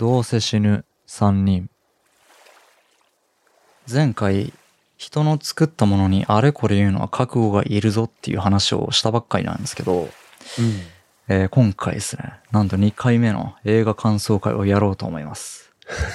どうせ死ぬ3人。前回、人の作ったものにあれこれ言うのは覚悟がいるぞっていう話をしたばっかりなんですけど、今回ですね、なんと2回目の映画感想会をやろうと思います。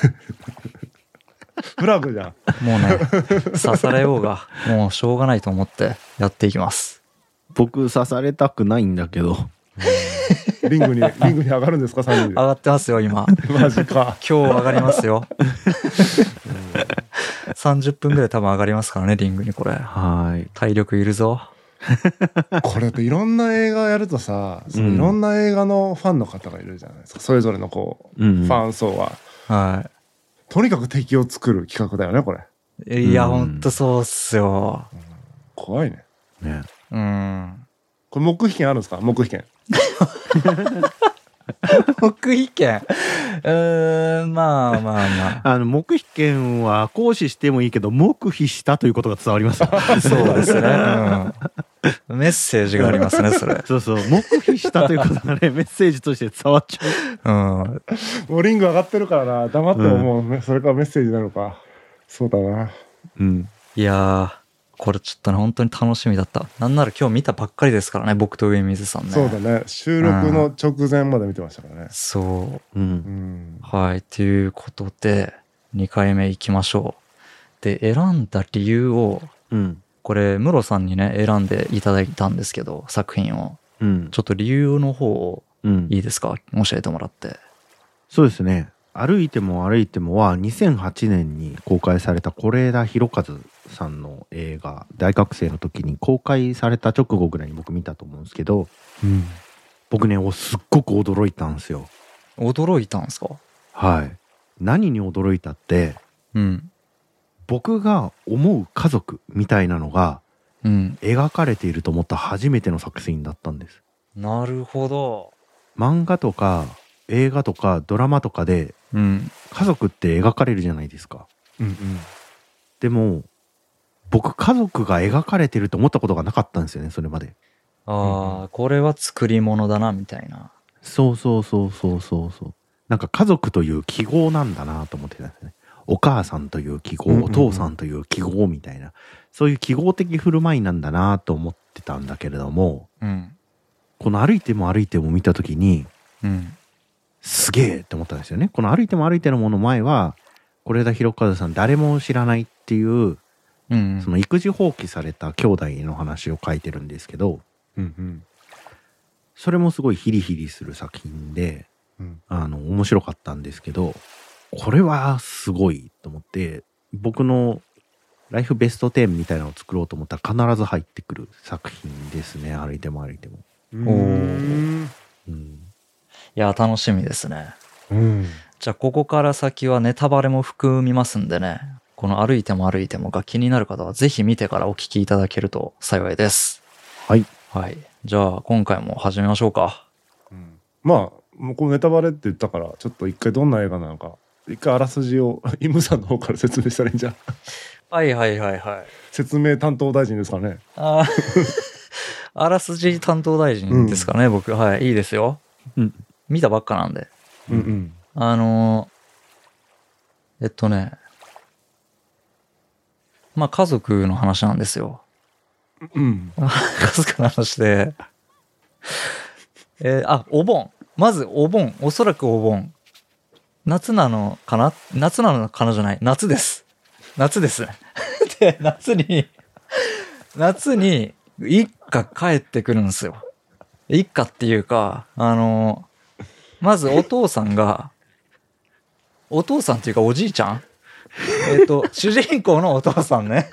ブラグじゃん。もうね、刺されようが、もうしょうがないと思ってやっていきます。 僕刺されたくないんだけど。 リングに上がるんですか、3人で。 上がってますよ、今。 マジか。 今日上がりますよ。30分ぐらい多分上がりますからね、リングにこれ。 はい。 体力いるぞ。 これっていろんな映画やるとさ、そのいろんな映画のファンの方がいるじゃないですか。それぞれのこう、ファン層は。 はい。 とにかく敵を作る企画だよね、これ。 いや、ほんとそうっすよ。 怖いね。 ね。 これ黙秘権あるんですか？黙秘権。 黙秘権。まあまあまあ。 黙秘権は行使してもいいけど、黙秘したということが伝わります。 そうですね。メッセージがありますね、それ。 そうそう。黙秘したということがね、メッセージとして伝わっちゃう。もうリング上がってるからな。黙ってももう、それからメッセージなのか。そうだな。 いやー。これちょっとね、本当に楽しみだった。なんなら今日見たばっかりですからね、僕と上水さんね。 そうだね。収録の直前まで見てましたからね。 そう。はい。ということで、2回目行きましょう。で、選んだ理由を、これ、ムロさんにね、選んでいただいたんですけど、作品を。ちょっと理由の方を、いいですか？教えてもらって。 そうですね。歩いても歩いてもは2008年に公開された是枝裕和さんの映画、大学生の時に公開された直後ぐらいに僕見たと思うんですけど、僕ね、すっごく驚いたんですよ。 驚いたんですか？ はい。何に驚いたって、僕が思う家族みたいなのが、描かれていると思った初めての作品だったんです。 なるほど。 漫画とか映画とかドラマとかで、家族って描かれるじゃないですか。でも僕家族が描かれてると思ったことがなかったんですよね、それまで。 これは作り物だなみたいな。 そう。なんか家族という記号なんだなと思ってたんですね。お母さんという記号、お父さんという記号みたいな、そういう記号的振る舞いなんだなと思ってたんだけれども、この歩いても歩いても見た時に、すげえって思ったんですよね。この歩いても歩いてもの前は、是枝裕和さん誰も知らないっていう、その育児放棄された兄弟の話を書いてるんですけど、それもすごいヒリヒリする作品で、面白かったんですけど、これはすごいと思って、僕のライフベスト10みたいなのを作ろうと思ったら必ず入ってくる作品ですね。歩いても歩いても。 いや、楽しみですね。じゃあ、ここから先はネタバレも含みますんでね、この歩いても歩いてもが気になる方はぜひ見てからお聞きいただけると幸いです。 はい。 はい。じゃあ、今回も始めましょうか。 まあ、もうこのネタバレって言ったから、ちょっと一回どんな映画なのか、一回あらすじを、イムさんの方から説明したらいいんじゃん。 はい。 説明担当大臣ですかね。 あらすじ担当大臣ですかね、僕。はい、いいですよ。見たばっかなんで。まあ家族の話なんですよ。家族の話で。お盆。まずお盆。おそらくお盆。夏なのかなじゃない。夏です。夏です。で、夏に、一家帰ってくるんですよ。一家っていうか、まずお父さんっていうかおじいちゃん主人公のお父さんね。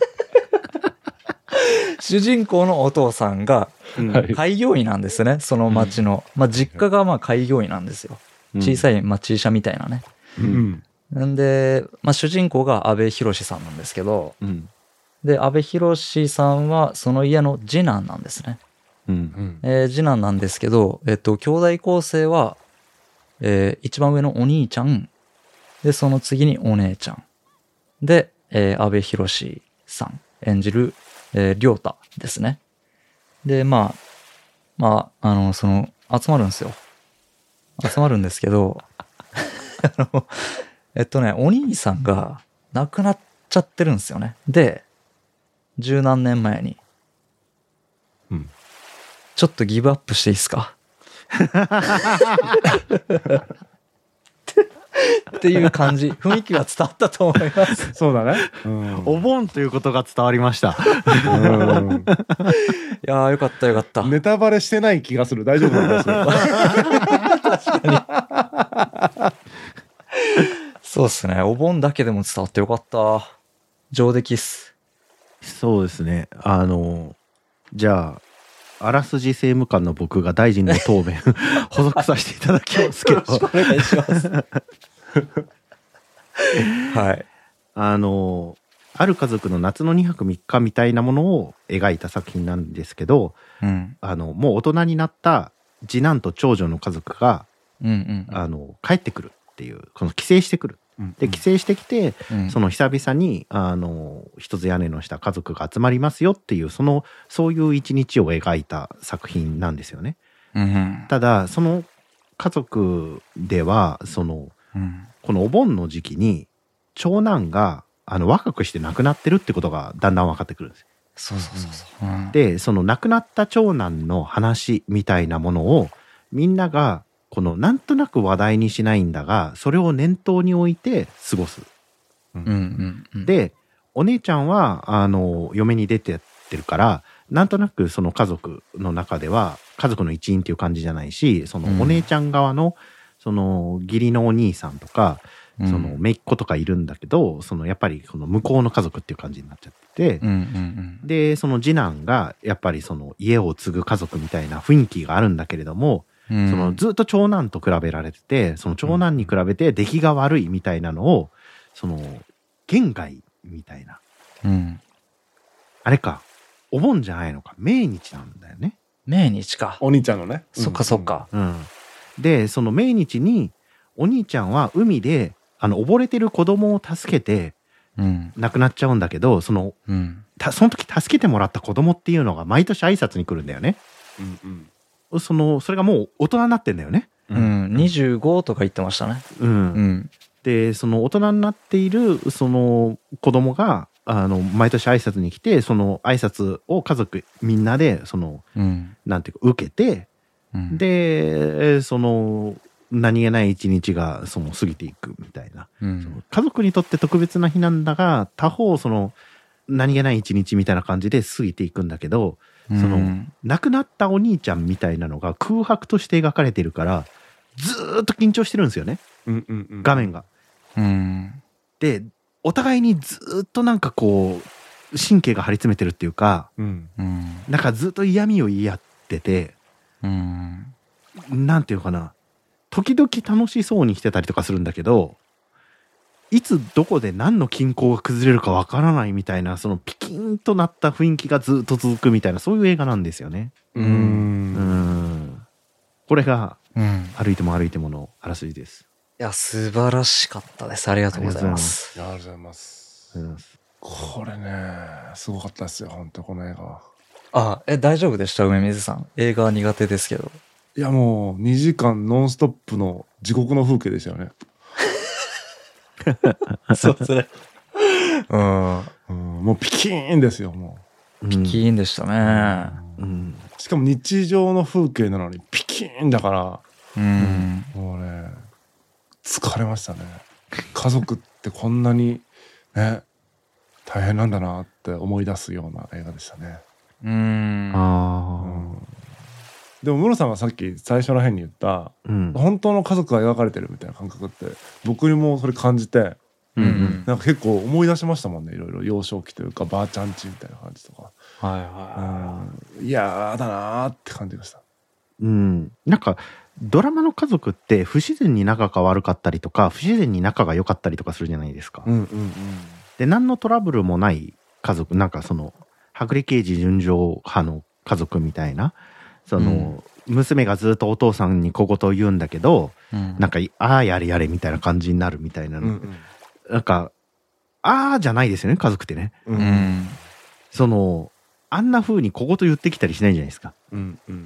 主人公のお父さんが開業医なんですね、その町の。実家が開業医なんですよ。小さい町医者みたいなね。なんで、主人公が阿部寛さんなんですけど、で、阿部寛さんはその家の次男なんですね。次男なんですけど、兄弟構成は、一番上のお兄ちゃん、で、その次にお姉ちゃん。で、阿部寛さん演じる、亮太ですね。で、集まるんですよ。集まるんですけど、 お兄さんが亡くなっちゃってるんですよね。で、十何年前に。 うん。 ちょっとギブアップしていいですか？っていう感じ、雰囲気は伝わったと思います。 そうだね。 お盆ということが伝わりました。 いやー、よかったよかった。 ネタバレしてない気がする。大丈夫なんですよ。 確かに。そうっすね。お盆だけでも伝わってよかった。上出来っす。 そうですね。じゃあ、あらすじ政務官の僕が大臣の答弁補足させていただきますけど。よろしくお願いします。 はい。 ある家族の夏の2泊3日みたいなものを描いた作品なんですけど、 うん、 もう大人になった次男と長女の家族が、帰ってくるっていう、この帰省してくる。で帰省してきて、その久々に一つ屋根の下家族が集まりますよっていうそういう一日を描いた作品なんですよね。ただその家族ではこのお盆の時期に長男が若くして亡くなってるってことがだんだん分かってくるんです。 そう。 でその亡くなった長男の話みたいなものをみんながなんとなく話題にしないんだが、それを念頭に置いて過ごす。で、お姉ちゃんは、嫁に出てってるから、なんとなくその家族の中では、家族の一員っていう感じじゃないし、お姉ちゃん側の、義理のお兄さんとか、姪っ子とかいるんだけど、やっぱり向こうの家族っていう感じになっちゃってて、で、その次男が、やっぱり家を継ぐ家族みたいな雰囲気があるんだけれども、ずっと長男と比べられてて、その長男に比べて出来が悪いみたいなのを、限界みたいな。あれか、お盆じゃないのか、命日なんだよね。 命日か。 お兄ちゃんのね。 そっか。 で、その命日に、お兄ちゃんは海で、溺れてる子供を助けて、亡くなっちゃうんだけど、その時助けてもらった子供っていうのが毎年挨拶に来るんだよね。それがもう大人になってんだよね。 25とか言ってましたね。 で、その大人になっているその子供が毎年挨拶に来て、その挨拶を家族みんなでなんていうか受けて、で何気ない一日が過ぎていくみたいな、家族にとって特別な日なんだが、他方何気ない一日みたいな感じで過ぎていくんだけど、亡くなったお兄ちゃんみたいなのが空白として描かれてるから、ずーっと緊張してるんですよね、画面が。で、お互いにずっとなんかこう神経が張り詰めてるっていうか、なんかずっと嫌味を言い合ってて、なんていうかな、時々楽しそうにしてたりとかするんだけど、いつどこで何の均衡が崩れるかわからないみたいな、ピキンとなった雰囲気がずっと続くみたいな、そういう映画なんですよね。これが、歩いても歩いてものあらすじです。 いや、素晴らしかったです。ありがとうございます。 ありがとうございます。これね、すごかったですよ、本当この映画は。 大丈夫でした梅水さん。映画は苦手ですけど。 いや、もう2時間ノンストップの地獄の風景でしたよね。 そうですね。 もうピキーンですよ、もう。ピキーンでしたね。 しかも日常の風景なのにピキーンだから、もうね、疲れましたね。家族ってこんなにね、大変なんだなって思い出すような映画でしたね。でもムロさんがさっき最初らへんに言った、本当の家族が描かれてるみたいな感覚って僕にもそれ感じて、なんか結構思い出しましたもんね。いろいろ幼少期というかばあちゃんちみたいな感じとか、いやだなーって感じでした。 なんかドラマの家族って不自然に仲が悪かったりとか、不自然に仲が良かったりとかするじゃないですか。で、何のトラブルもない家族、なんかはぐれ刑事純情派の家族みたいな、娘がずっとお父さんに小言を言うんだけど、なんかやれやれみたいな感じになるみたいなの、なんかじゃないですよね、家族ってね。あんな風に小言言ってきたりしないじゃないですか。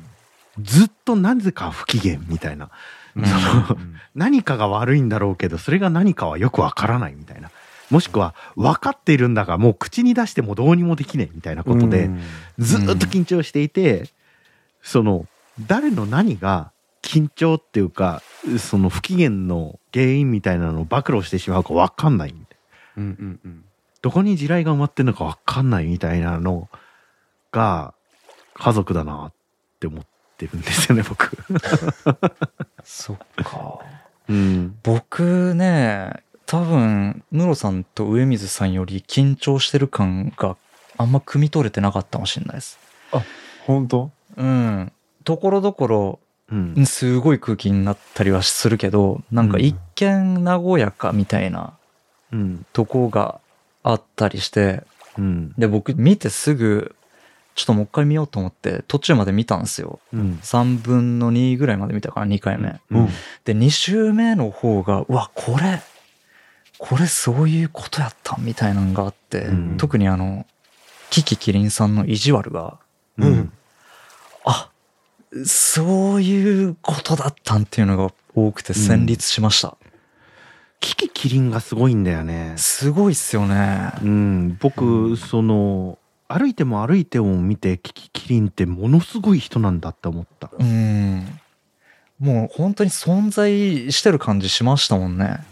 ずっとなぜか不機嫌みたいな、何かが悪いんだろうけどそれが何かはよくわからないみたいな、もしくは分かっているんだがもう口に出してもどうにもできないみたいなことでずっと緊張していて、その誰の何が緊張っていうかその不機嫌の原因みたいなのを暴露してしまうか分かんないみたいな、どこに地雷が埋まってるのか分かんないみたいなのが家族だなって思ってるんですよね僕そっか、僕ね多分ムロさんと上水さんより緊張してる感があんま汲み取れてなかったかもしれないです。 あ、本当？ ところどころすごい空気になったりはするけど、なんか一見和やかみたいなとこがあったりして、で僕見てすぐちょっともう一回見ようと思って途中まで見たんですよ、3分の2ぐらいまで見たから2回目、で2週目の方がうわこれそういうことやったみたいなのがあって、特にキキキリンさんの意地悪が、あ、そういうことだったんっていうのが多くて戦慄しました。 キキキリンがすごいんだよね。 すごいっすよね。 僕、その歩いても歩いても見てキキキリンってものすごい人なんだって思った。 もう本当に存在してる感じしましたもんね。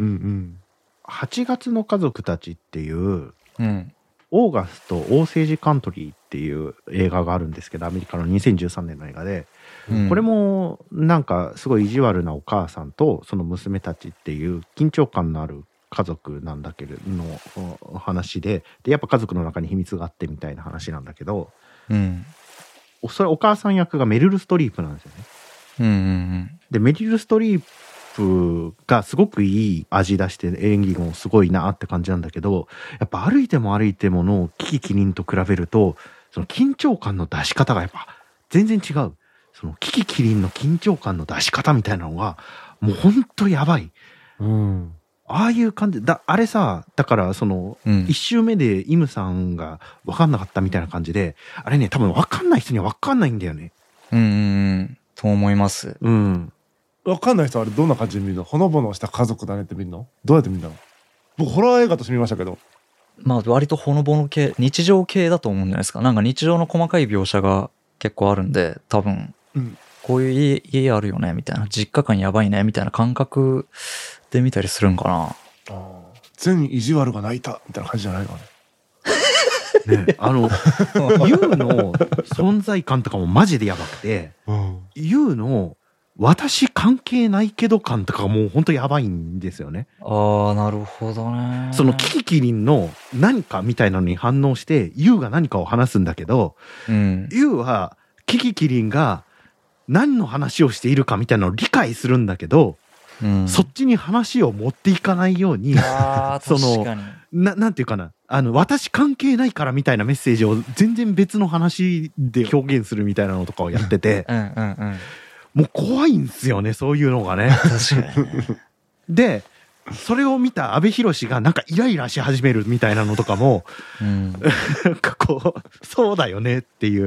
8月の家族たちっていう、オーガストオーセージカントリーっていう映画があるんですけど、アメリカの2013年の映画で、これもなんかすごい意地悪なお母さんとその娘たちっていう緊張感のある家族なんだけれどの話で、やっぱ家族の中に秘密があってみたいな話なんだけど、それお母さん役がメリル・ストリープなんですよね。でメリル・ストリープがすごくいい味出して演技もすごいなって感じなんだけど、やっぱ歩いても歩いてものキキキリンと比べるとその緊張感の出し方がやっぱ全然違う。そのキキキリンの緊張感の出し方みたいなのがもうほんとやばい。ああいう感じだ。あれさ、だからその1周目でイムさんが分かんなかったみたいな感じで、あれね多分分かんない人には分かんないんだよね。 と思います。 分かんない人はあれどんな感じで見るの？ほのぼのした家族だねって見るの？どうやって見るの？僕ホラー映画として見ましたけど、 まあ割とほのぼの系、日常系だと思うんじゃないですか。なんか日常の細かい描写が結構あるんで、多分こういう家あるよねみたいな、実家感やばいねみたいな感覚で見たりするんかな。 全意地悪が泣いたみたいな感じじゃないのね。 ユウの存在感とかもマジでやばくて、ユウの私関係ないけど感とかもうほんとやばいんですよね。 なるほどね。 そのキキキリンの何かみたいなのに反応してユウが何かを話すんだけど、ユウはキキキリンが何の話をしているかみたいなのを理解するんだけど、そっちに話を持っていかないように、そのなんていうかな、私関係ないからみたいなメッセージを全然別の話で表現するみたいなのとかをやってて、もう怖いんですよね、そういうのがね。 確かに。 でそれを見た阿部寛がなんかイライラし始めるみたいなのとかも、なんかこうそうだよねっていう。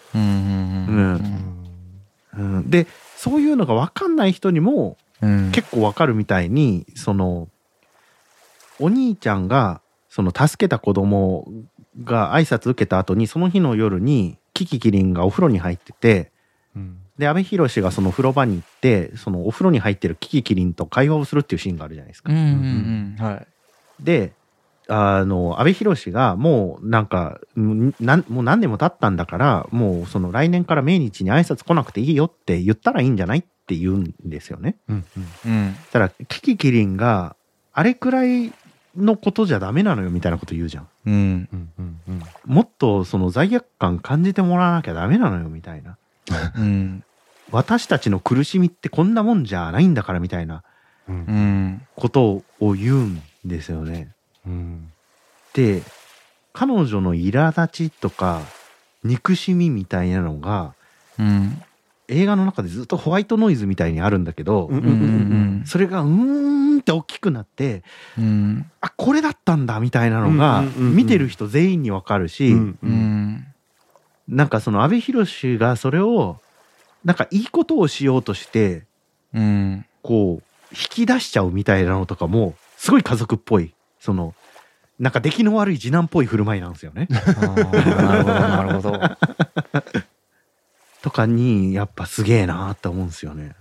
でそういうのが分かんない人にも結構分かるみたいに、そのお兄ちゃんがその助けた子供が挨拶受けた後にその日の夜にキキキリンがお風呂に入ってて、で阿部寛がその風呂場に行ってそのお風呂に入ってるキキキリンと会話をするっていうシーンがあるじゃないですか。で阿部寛がもうなんかもう何年も経ったんだからもうその来年から命日に挨拶来なくていいよって言ったらいいんじゃないって言うんですよね。ただキキキリンがあれくらいのことじゃダメなのよみたいなこと言うじゃん。もっとその罪悪感感じてもらわなきゃダメなのよみたいな。私たちの苦しみってこんなもんじゃないんだからみたいなことを言うんですよね。で彼女の苛立ちとか憎しみみたいなのが、映画の中でずっとホワイトノイズみたいにあるんだけど、それがって大きくなって、あこれだったんだみたいなのが見てる人全員にわかるし、なんかその阿部寛がそれをなんかいいことをしようとして、こう引き出しちゃうみたいなのとかもすごい家族っぽい、そのなんか出来の悪い次男っぽい振る舞いなんですよね。 なるほどなるほど。 とかにやっぱすげえなーって思うんですよね。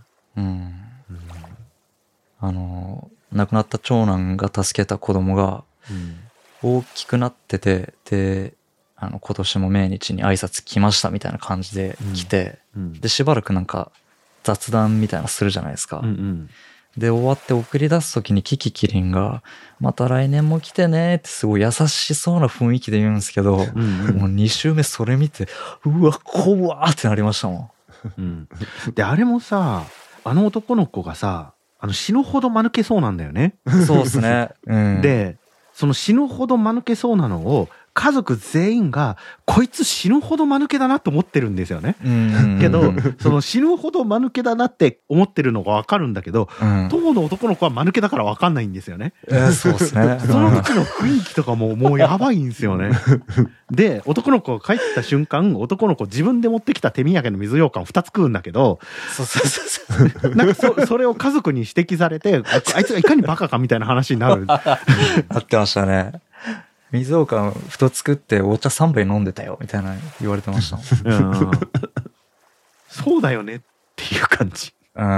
亡くなった長男が助けた子供が大きくなってて、で今年も命日に挨拶来ましたみたいな感じで来て、でしばらくなんか雑談みたいなするじゃないですか。で終わって送り出す時にキキキリンがまた来年も来てねってすごい優しそうな雰囲気で言うんですけど、もう2週目それ見てうわ怖ってなりましたもん。であれもさ、あの男の子がさ、死ぬほど間抜けそうなんだよね。 そうですね。 でその死ぬほど間抜けそうなのを家族全員がこいつ死ぬほど間抜けだなと思ってるんですよね。けどその死ぬほど間抜けだなって思ってるのが分かるんだけど、当の男の子は間抜けだから分かんないんですよね。 そうですね。 その時の雰囲気とかももうやばいんですよね。で男の子が帰った瞬間、男の子自分で持ってきた手土産の水羊羹2つ食うんだけど、なんかそれを家族に指摘されて、あいつがいかにバカかみたいな話になる。 あってましたね。水羊羹2つ作ってお茶3杯飲んでたよみたいな言われてましたもん。 そうだよねっていう感じ。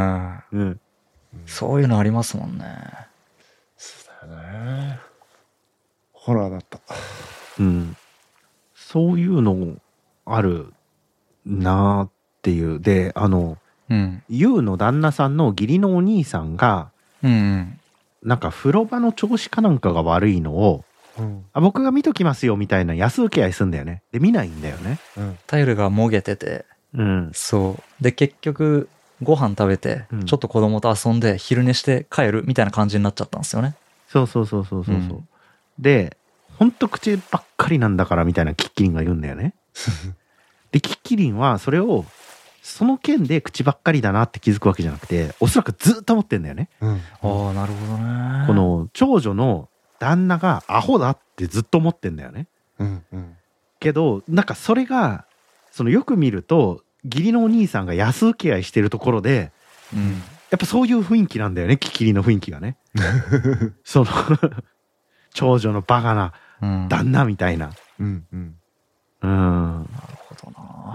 そういうのありますもんね。 そうだよね。ホラーだった。 そういうのあるなーっていう。でユウの旦那さんの義理のお兄さんが、なんか風呂場の調子かなんかが悪いのを、僕が見ときますよみたいな安請け合いすんだよね。で見ないんだよね。 タイルがもげてて、そうで結局ご飯食べて、ちょっと子供と遊んで昼寝して帰るみたいな感じになっちゃったんですよね。 そう、でほんと口ばっかりなんだからみたいなキッキリンが言うんだよね。でキッキリンはそれをその件で口ばっかりだなって気づくわけじゃなくて、おそらくずっと思ってんだよね。 ああなるほどね。 この長女の旦那がアホだってずっと思ってんだよね。けどなんかそれがそのよく見ると義理のお兄さんが安請け合いしてるところで、やっぱそういう雰囲気なんだよね、キキリの雰囲気がね。その長女のバカな旦那みたいな。なるほど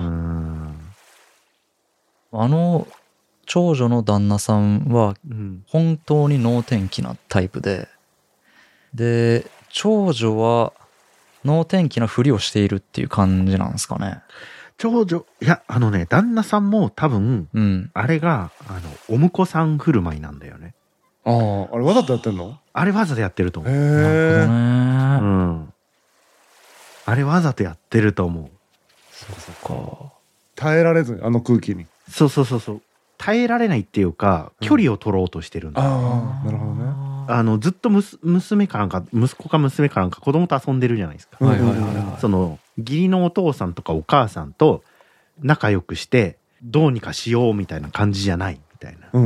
な。長女の旦那さんは本当に能天気なタイプで長女は能天気なふりをしているっていう感じなんですかね。 長女、いや旦那さんも多分、あれがお婿さん振る舞いなんだよね。 あれわざとやってんの？ あれわざとやってると思う。 なるほどね。 あれわざとやってると思う。 そうか。 耐えられずに空気に。 そう。耐えられないっていうか距離を取ろうとしてるんだ。 なるほどね。 ずっと娘かなんか息子か娘かなんか子供と遊んでるじゃないですか。その義理のお父さんとかお母さんと仲良くしてどうにかしようみたいな感じじゃないみたいな。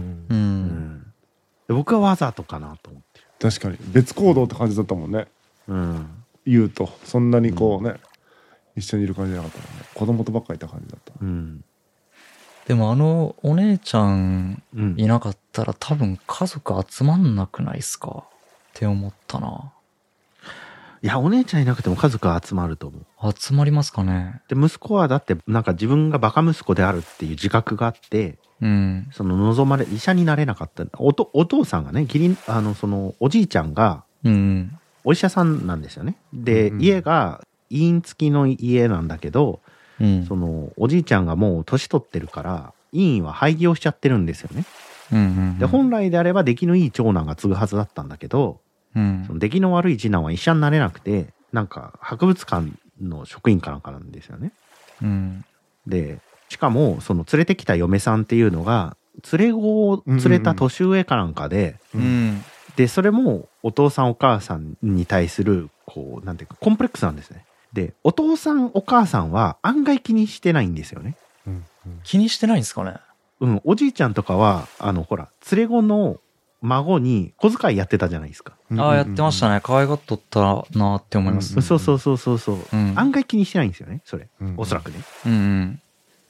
僕はわざとかなと思ってる。 確かに別行動って感じだったもんね。言うとそんなにこうね、一緒にいる感じじゃなかったもんね。子供とばっかりいた感じだった。 でもお姉ちゃんいなかったら多分家族集まんなくないっすかって思ったな。 いやお姉ちゃんいなくても家族は集まると思う。 集まりますかね。 で息子はだってなんか自分がバカ息子であるっていう自覚があって、その望まれ医者になれなかったお父さんがねそのおじいちゃんがお医者さんなんですよね。で、家が医院付きの家なんだけど、そのおじいちゃんがもう年取ってるから医院は廃業しちゃってるんですよね。で本来であれば出来のいい長男が継ぐはずだったんだけど、その出来の悪い次男は医者になれなくてなんか博物館の職員かなんかなんですよね。でしかもその連れてきた嫁さんっていうのが連れ子を連れた年上かなんかで、でそれもお父さんお母さんに対するこうなんていうかコンプレックスなんですね。でお父さんお母さんは案外気にしてないんですよね。 気にしてないんですかね。 おじいちゃんとかはほら連れ子の孫に小遣いやってたじゃないですか。 やってましたね。可愛がっとったなって思います。 そう、案外気にしてないんですよねそれ、おそらくね。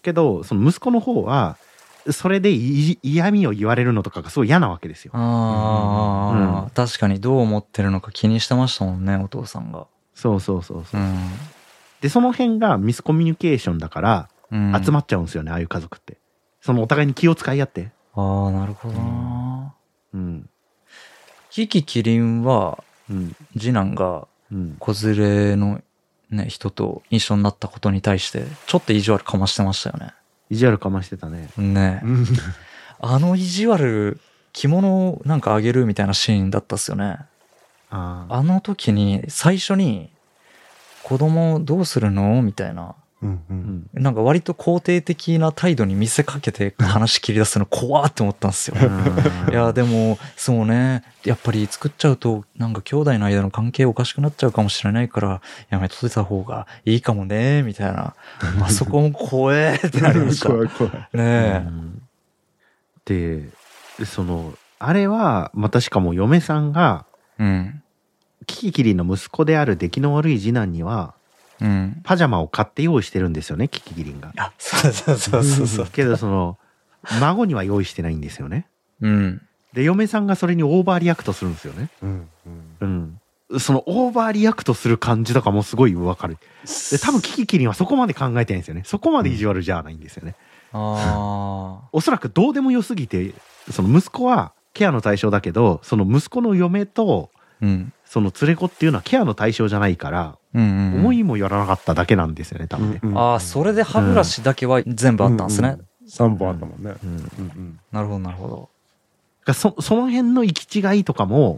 けどその息子の方はそれで嫌味を言われるのとかがすごい嫌なわけですよ。 確かにどう思ってるのか気にしてましたもんね、お父さんが。 そうそうそうそう、でその辺がミスコミュニケーションだから集まっちゃうんですよね、ああいう家族って。そのお互いに気を使い合って。 なるほどな。キキキリンは次男が子連れのね人と一緒になったことに対してちょっと意地悪かましてましたよね。 意地悪かましてたね。 ねあの意地悪、着物なんかあげるみたいなシーンだったっすよね。あの時に最初に子供どうするのみたいな、なんか割と肯定的な態度に見せかけて話切り出すの怖って思ったんですよ。いやでもそうね、やっぱり作っちゃうとなんか兄弟の間の関係おかしくなっちゃうかもしれないからやめといた方がいいかもねみたいな。あそこも怖えってなりました。怖いねであれはまたしかも嫁さんが、キキキリンの息子である出来の悪い次男にはパジャマを買って用意してるんですよね、キキキリンが。そうけど孫には用意してないんですよね。で嫁さんがそれにオーバーリアクトするんですよね。そのオーバーリアクトする感じとかもすごい分かる。で多分キキキリンはそこまで考えてないんですよね。そこまで意地悪じゃないんですよね。おそらくどうでもよすぎて、その息子はケアの対象だけど、その息子の嫁とその連れ子っていうのはケアの対象じゃないから、思いもよらなかっただけなんですよね、多分ね。 それで歯ブラシだけは全部あったんですね。 3本あったもんね。 なるほどなるほど。その辺の行き違いとかも、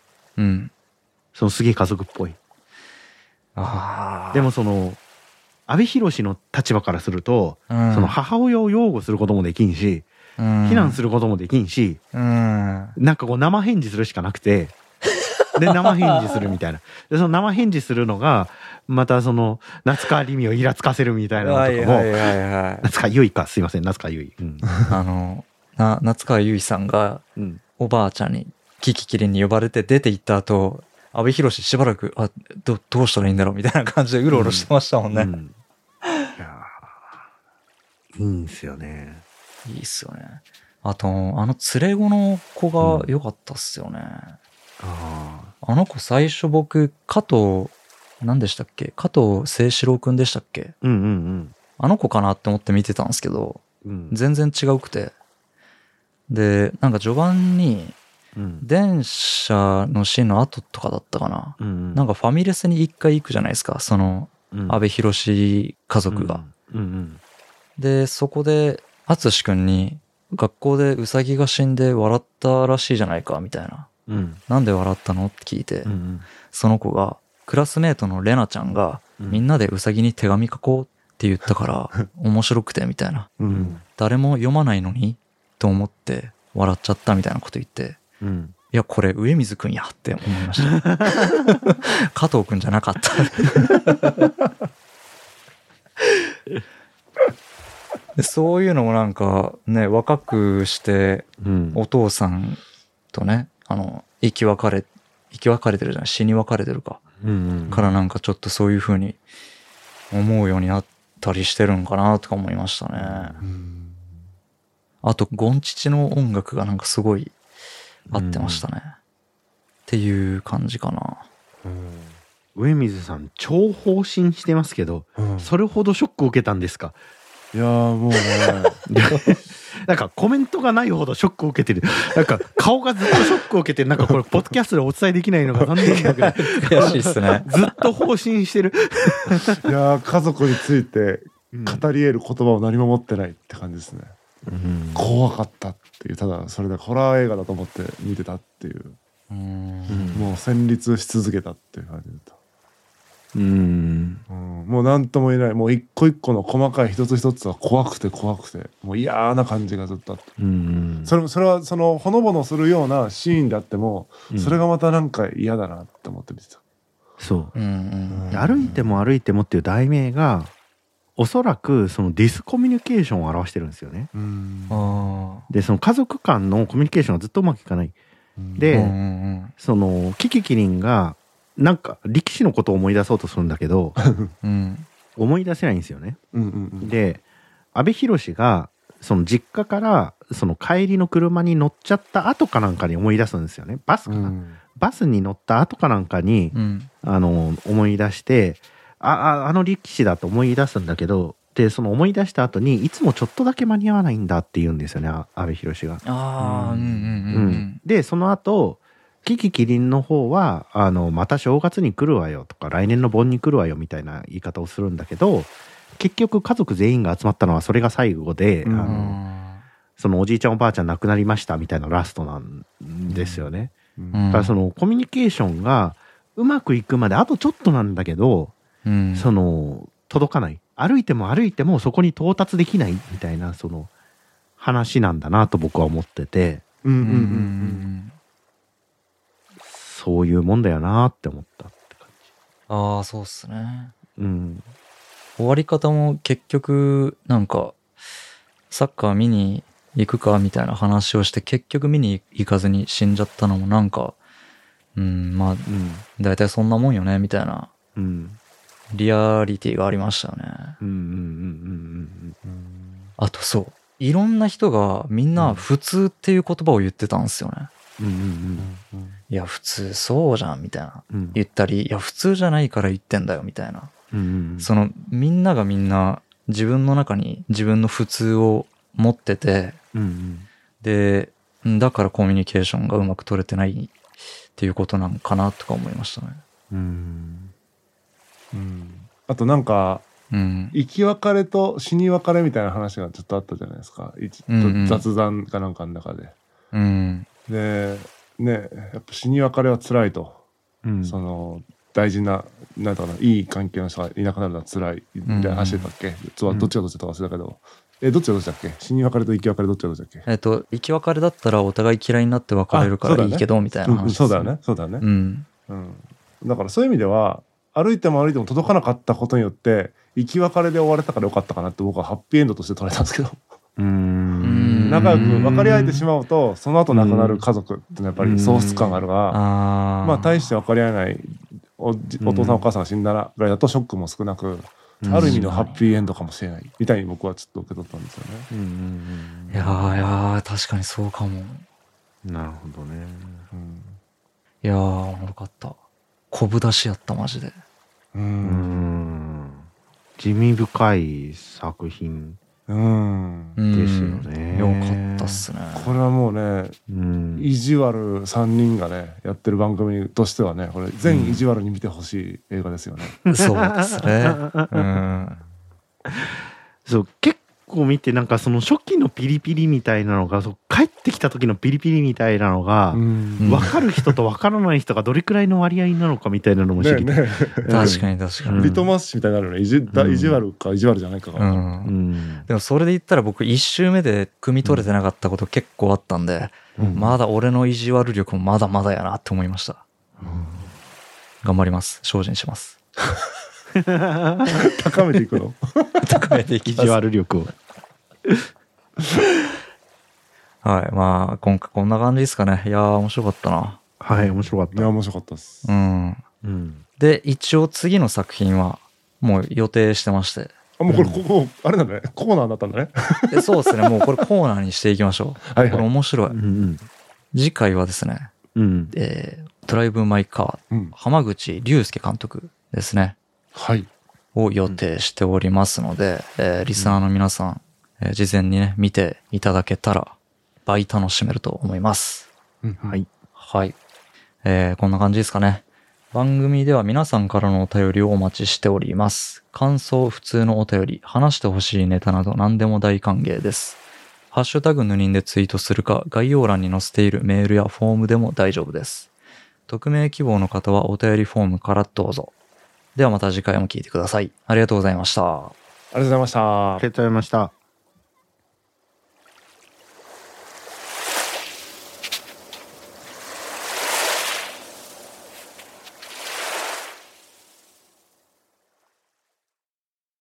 すげえ家族っぽい。でも阿部寛の立場からすると、その母親を擁護することもできんし、非難することもできんし、なんか生返事するしかなくて、で生返事するみたいな。でその生返事するのがまた夏川りみをイラつかせるみたいなのとかも、夏川ゆいか、すいません、夏川ゆい、 夏川ゆいさんがおばあちゃんにキキキリンに呼ばれて出て行った後、阿部寛しばらくどうしたらいいんだろうみたいな感じでうろうろしてましたもんね。 いいんすよね。 いいっすよね。あと連れ子の子が良かったっすよね。あの子最初僕何でしたっけ、加藤清史郎くんでしたっけ、あの子かなって思って見てたんですけど、全然違うくて、でなんか序盤に電車のシーンの後とかだったかな、なんかファミレスに一回行くじゃないですか、その阿部寛家族が。でそこで淳くんに学校でウサギが死んで笑ったらしいじゃないかみたいな、なんで笑ったのって聞いて、その子がクラスメートのレナちゃんがみんなでウサギに手紙書こうって言ったから面白くてみたいな、誰も読まないのにと思って笑っちゃったみたいなこと言って、いやこれ上水くんやって思いました加藤くんじゃなかったでそういうのもなんかね、若くしてお父さんとね、生き別れてるじゃない、死に別れてるか、からなんかちょっとそういう風に思うようになったりしてるんかなとか思いましたね。あとゴンチチの音楽がなんかすごい合ってましたね、っていう感じかな。 上水さん超放心してますけど、それほどショックを受けたんですか？ いやもうねなんかコメントがないほどショックを受けてる。なんか顔がずっとショックを受けてる。なんかこれポッドキャストでお伝えできないのが残念だけど悔しいっすね。 ずっと放心してる。 いや家族について語り得る言葉を何も持ってないって感じですね。怖かったっていう、ただそれでホラー映画だと思って見てたっていう、もう旋律し続けたっていう感じだった。もう何とも言えない、もう一個一個の細かい一つ一つは怖くてもう嫌な感じがずっとあって、それはそのほのぼのするようなシーンであっても、それがまたなんか嫌だなって思って見てた。 そう、歩いても歩いてもっていう題名がおそらくそのディスコミュニケーションを表してるんですよね。でその家族間のコミュニケーションがずっとうまくいかない。でそのキキキリンがなんか力士のことを思い出そうとするんだけど思い出せないんですよね。で阿部寛がその実家からその帰りの車に乗っちゃった後かなんかに思い出すんですよね。バスかな、バスに乗った後かなんかに、思い出してあの力士だと思い出すんだけど、でその思い出した後にいつもちょっとだけ間に合わないんだって言うんですよね、阿部寛が。でその後キキキリンの方はまた正月に来るわよとか来年の盆に来るわよみたいな言い方をするんだけど、結局家族全員が集まったのはそれが最後で、そのおじいちゃんおばあちゃん亡くなりましたみたいなラストなんですよね。だからそのコミュニケーションがうまくいくまであとちょっとなんだけど、その届かない、歩いても歩いてもそこに到達できないみたいなその話なんだなと僕は思ってて、そういうもんだよなって思ったって感じ。 ああ、そうっすね。終わり方も結局なんかサッカー見に行くかみたいな話をして結局見に行かずに死んじゃったのもなんかまあ大体そんなもんよねみたいなリアリティがありましたよね。あとそういろんな人がみんな普通っていう言葉を言ってたんですよね。いや普通そうじゃんみたいな言ったり、いや普通じゃないから言ってんだよみたいな、そのみんながみんな自分の中に自分の普通を持ってて、でだからコミュニケーションがうまく取れてないっていうことなのかなとか思いましたね。 あとなんか、生き別れと死に別れみたいな話がちょっとあったじゃないですか、雑談かなんかの中で。でね、やっぱ死に別れは辛いと、その大事な、なんだろうな、いい関係の人がいなくなるのは辛いみたいな話だっけ、どっちがどっちだったか忘れたけど、どっちがどっちだっけ、死に別れと生き別れどっちがどっちだっけ。 生き別れだったらお互い嫌いになって別れるからいいけどみたいな話です。 そうだよね、そうだよね。だからそういう意味では歩いても歩いても届かなかったことによって生き別れで終われたからよかったかなって僕はハッピーエンドとして捉えたんですけど。仲良く分かり合えてしまうとその後亡くなる家族ってのはやっぱり喪失感があるが、まあ大して分かり合えないお父さんお母さんが死んだぐらいだとショックも少なく、ある意味のハッピーエンドかもしれないみたいに僕はちょっと受け取ったんですよね。 いや確かにそうかも。 なるほどね。 いやおもろかった。昆布出しやったマジで。 地味深い作品ですよね。 よかったっすね。 これはもうね、意地悪3人がねやってる番組としてはね、これ全意地悪に見てほしい映画ですよね。 そうですね。 そう結構見てなんかその初期のピリピリみたいなのが帰ってきた時のピリピリみたいなのが分かる人と分からない人がどれくらいの割合なのかみたいなのも知りたい。 確かに確かに。 リトマス紙みたいになるよね。意地悪か意地悪じゃないかが。 でもそれで言ったら僕1周目で汲み取れてなかったこと結構あったんで、まだ俺の意地悪力もまだまだやなって思いました。頑張ります。精進します。 高めていくの？ 高めていきます。 意地悪力を。 はい、まあ今回こんな感じですかね。いやー面白かったな。 はい、面白かった。 いや面白かったです。 で一応次の作品はもう予定してまして。 もうこれここあれなんだね、コーナーになったんだね。 そうですね、もうこれコーナーにしていきましょう。これ面白い。次回はですね、ドライブ・マイ・カー、濱口竜介監督ですね。 はい。 を予定しておりますので、リスナーの皆さん、事前にね、見ていただけたら倍楽しめると思います。 はい。 はい。こんな感じですかね。番組では皆さんからのお便りをお待ちしております。感想、普通のお便り、話してほしいネタなど何でも大歓迎です。ハッシュタグぬにんでツイートするか、概要欄に載せているメールやフォームでも大丈夫です。匿名希望の方はお便りフォームからどうぞ。ではまた次回も聞いてください。ありがとうございました。 ありがとうございました。 ありがとうございました。